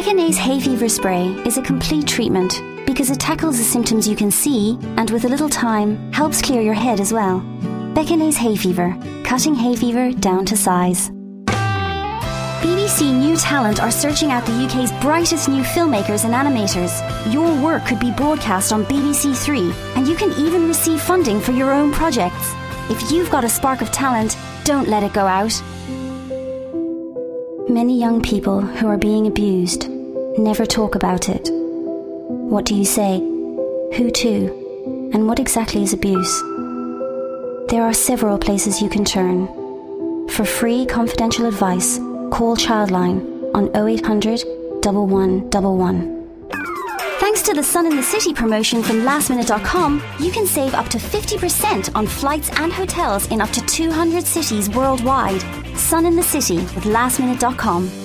Beckinase hay fever spray is a complete treatment because it tackles the symptoms you can see and with a little time helps clear your head as well. Beckinase hay fever, cutting hay fever down to size. BBC New Talent are searching out the UK's brightest new filmmakers and animators. Your work could be broadcast on BBC Three, and you can even receive funding for your own projects. If you've got a spark of talent, don't let it go out. Many young people who are being abused never talk about it. What do you say? Who to? And what exactly is abuse? There are several places you can turn. For free confidential advice, call Childline on 0800 1111. Thanks to the Sun in the City promotion from lastminute.com, you can save up to 50% on flights and hotels in up to 200 cities worldwide. Sun in the City with lastminute.com.